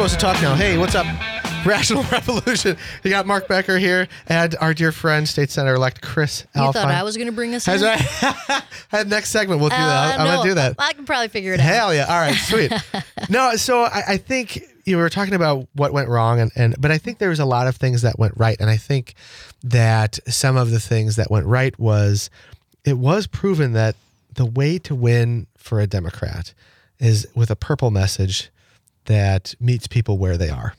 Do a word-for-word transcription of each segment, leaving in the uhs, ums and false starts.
supposed to talk now. Hey, what's up? Rational Revolution. You got Mark Becker here and our dear friend, State Senator-elect Chris You Alfine. thought I was going to bring us in? That's right. Next segment, we'll do Uh, that. I'm no, going to do that. I can probably figure it out. Hell yeah. All right, sweet. No, so I, I think you were talking about what went wrong, and, and but I think there was a lot of things that went right. And I think that some of the things that went right was it was proven that the way to win for a Democrat is with a purple message that meets people where they are.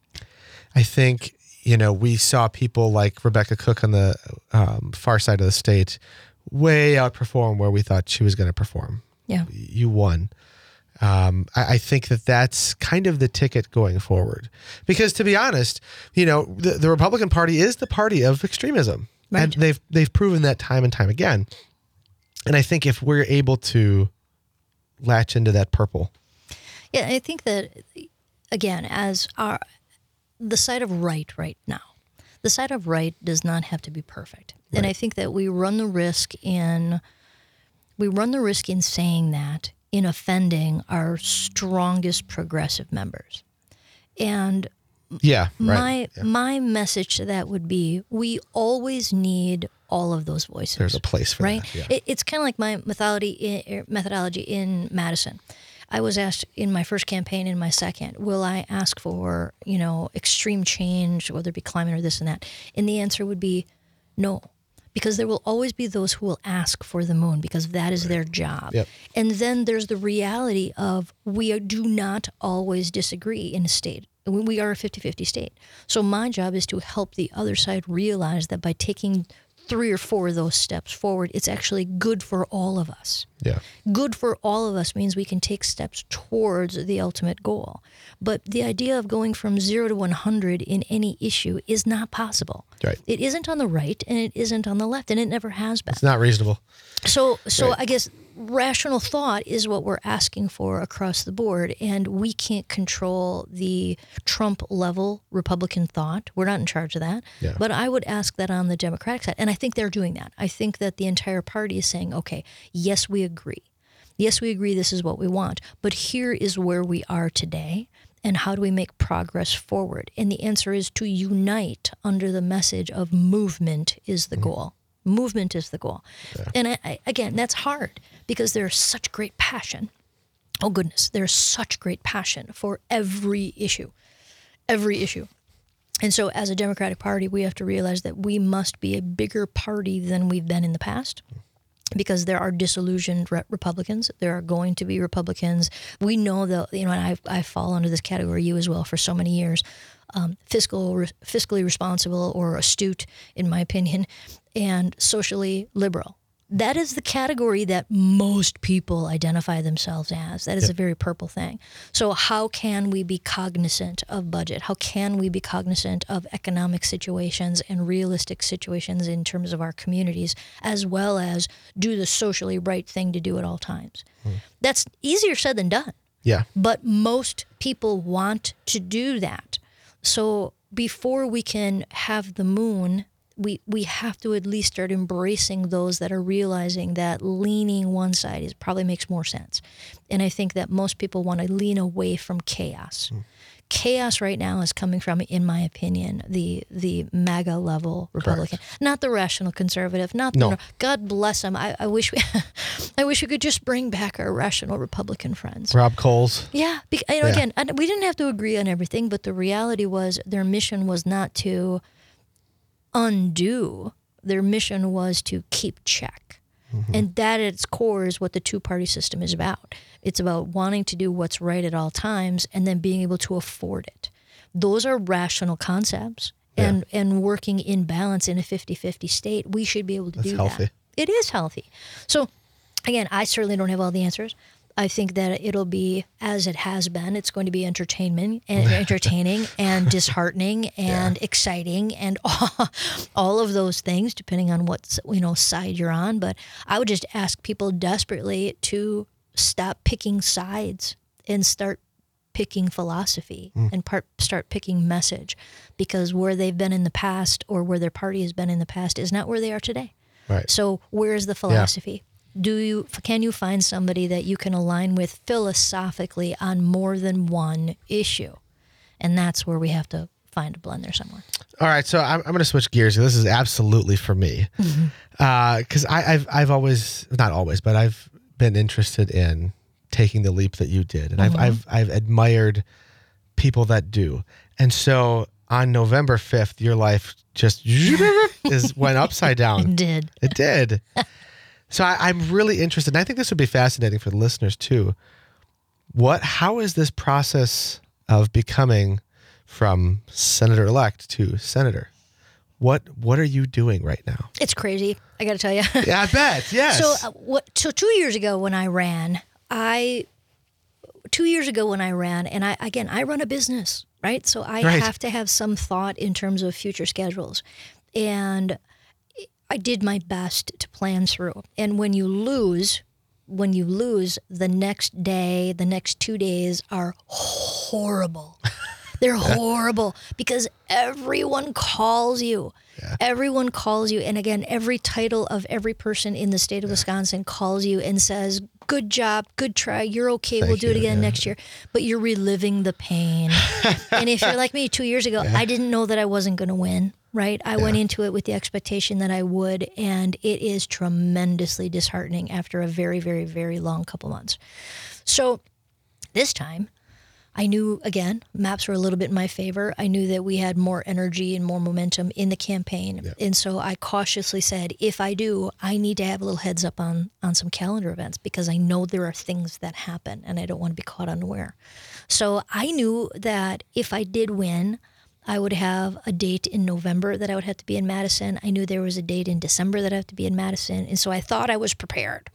I think, you know, we saw people like Rebecca Cook on the um, far side of the state way outperform where we thought she was going to perform. Yeah. You won. Um, I, I think that that's kind of the ticket going forward. Because to be honest, you know, the, the Republican Party is the party of extremism. Right. And they've they've proven that time and time again. And I think if we're able to latch into that purple. Yeah, I think that, again, as our the side of right right now, the side of right does not have to be perfect. Right. And I think that we run the risk in we run the risk in saying that in offending our strongest progressive members. And yeah, right. my yeah. my message to that would be we always need all of those voices. There's a place for right? that. Yeah. It, it's kind of like my methodology in, methodology in Madison. I was asked in my first campaign, in my second, will I ask for, you know, extreme change, whether it be climate or this and that? And the answer would be no, because there will always be those who will ask for the moon because that is right. their job. Yep. And then there's the reality of we do not always disagree in a state. We are a fifty-fifty state. So my job is to help the other side realize that by taking three or four of those steps forward, it's actually good for all of us. Yeah. Good for all of us means we can take steps towards the ultimate goal. But the idea of going from zero to one hundred in any issue is not possible. Right. It isn't on the right and it isn't on the left, and it never has been. It's not reasonable. So, so right. I guess rational thought is what we're asking for across the board, and we can't control the Trump-level Republican thought. We're not in charge of that. Yeah. But I would ask that on the Democratic side, and I think they're doing that. I think that the entire party is saying, okay, yes, we agree. Yes, we agree this is what we want, but here is where we are today, and how do we make progress forward? And the answer is to unite under the message of movement is the mm-hmm. goal. Movement is the goal. Yeah. And I, I, again, that's hard because there's such great passion. Oh, goodness, there's such great passion for every issue, every issue. And so as a Democratic Party, we have to realize that we must be a bigger party than we've been in the past. Because there are disillusioned re- Republicans, there are going to be Republicans. We know that, you know, and I I fall under this category, you as well, for so many years, um, fiscal, re- fiscally responsible or astute, in my opinion, and socially liberal. That is the category that most people identify themselves as. That is yep. a very purple thing. So how can we be cognizant of budget? How can we be cognizant of economic situations and realistic situations in terms of our communities, as well as do the socially right thing to do at all times? Hmm. That's easier said than done. Yeah. But most people want to do that. So before we can have the moon, we we have to at least start embracing those that are realizing that leaning one side is probably makes more sense. And I think that most people want to lean away from chaos. Mm. Chaos right now is coming from, in my opinion, the the MAGA level Republican, Correct. Not the rational conservative, not no. the, God bless them. I, I wish we, I wish we could just bring back our rational Republican friends. Rob Coles. Yeah, be, you know, yeah. again, we didn't have to agree on everything, but the reality was their mission was not to undo. Their mission was to keep check. Mm-hmm. And that at its core is what the two-party system is about. It's about wanting to do what's right at all times and then being able to afford it. Those are rational concepts. Yeah. And and working in balance in a fifty-fifty state, we should be able to That's do healthy. that. It is healthy. So, again, I certainly don't have all the answers. I think that it'll be, as it has been, it's going to be entertainment and entertaining and disheartening and yeah. exciting and all, all of those things, depending on what, you know, side you're on. But I would just ask people desperately to stop picking sides and start picking philosophy mm. and part, start picking message, because where they've been in the past or where their party has been in the past is not where they are today. Right. So where's the philosophy? Yeah. Do you can you find somebody that you can align with philosophically on more than one issue? And that's where we have to find a blend there somewhere. All right, so I'm, I'm going to switch gears. This is absolutely for me, because mm-hmm. uh, I've I've always not always, but I've been interested in taking the leap that you did, and mm-hmm. I've I've I've admired people that do. And so on November fifth, your life just is went upside down. It did. It did. So I, I'm really interested, and I think this would be fascinating for the listeners too. What? How is this process of becoming from senator-elect to senator? What What are you doing right now? It's crazy. I got to tell you. Yeah, I bet. Yes. So uh, what? So two years ago when I ran, I two years ago when I ran, and I again I run a business, right? So I right. have to have some thought in terms of future schedules, and I did my best to plan through. And when you lose, when you lose, the next day, the next two days are horrible. They're horrible because everyone calls you. Yeah. Everyone calls you. And again, every title of every person in the state of yeah. Wisconsin calls you and says, good job, good try, you're okay, Thank we'll do you, it again yeah. next year. But you're reliving the pain. And if you're like me two years ago, yeah. I didn't know that I wasn't going to win, right? I yeah. went into it with the expectation that I would, and it is tremendously disheartening after a very, very, very long couple months. So this time, I knew, again, maps were a little bit in my favor. I knew that we had more energy and more momentum in the campaign. Yep. And so I cautiously said, if I do, I need to have a little heads up on, on some calendar events because I know there are things that happen and I don't want to be caught unaware. So I knew that if I did win, I would have a date in November that I would have to be in Madison. I knew there was a date in December that I have to be in Madison. And so I thought I was prepared.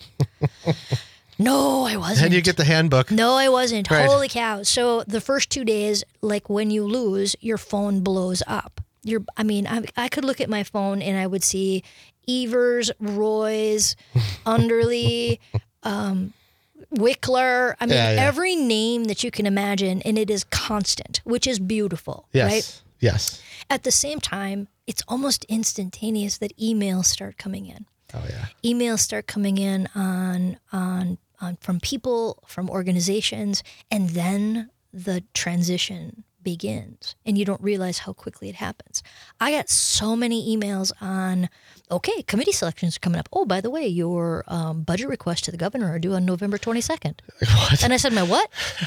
No, I wasn't. And you get the handbook. No, I wasn't. Right. Holy cow. So the first two days, like when you lose, your phone blows up. You're, I mean, I, I could look at my phone and I would see Evers, Roy's, Underly, um, Wickler. I mean, yeah, yeah. every name that you can imagine, and it is constant, which is beautiful, yes. right? Yes. At the same time, it's almost instantaneous that emails start coming in. Oh yeah. Emails start coming in on on on from people, from organizations, and then the transition begins, and you don't realize how quickly it happens. I got so many emails on, okay, committee selections are coming up. Oh, by the way, your um, budget requests to the governor are due on November twenty-second. What? And I said, my what?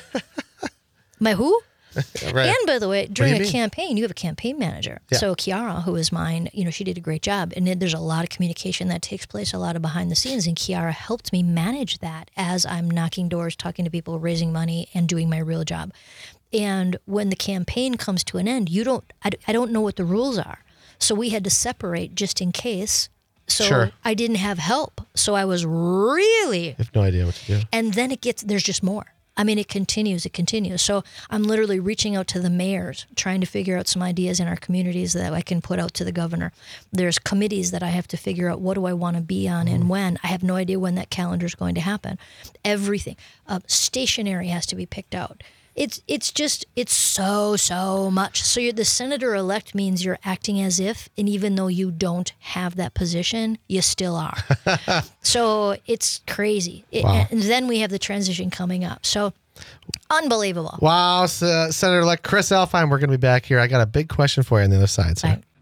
My who? Right. And by the way, during a mean? campaign, you have a campaign manager. Yeah. So Kiara, who is mine, you know, she did a great job. And there's a lot of communication that takes place, a lot of behind the scenes. And Kiara helped me manage that as I'm knocking doors, talking to people, raising money, and doing my real job. And when the campaign comes to an end, you don't, I, I don't know what the rules are. So we had to separate just in case. So sure. I didn't have help. So I was really... I have no idea what to do. And then it gets, there's just more. I mean, it continues, it continues. So I'm literally reaching out to the mayors, trying to figure out some ideas in our communities that I can put out to the governor. There's committees that I have to figure out what do I want to be on mm. and when. I have no idea when that calendar is going to happen. Everything. Uh, stationery has to be picked out. It's it's just, it's so, so much. So you're, the senator-elect means you're acting as if, and even though you don't have that position, you still are. So it's crazy. It, wow. And then we have the transition coming up. So unbelievable. Wow. So, Senator-elect Chris Elfheim, we're going to be back here. I got a big question for you on the other side. So. Right.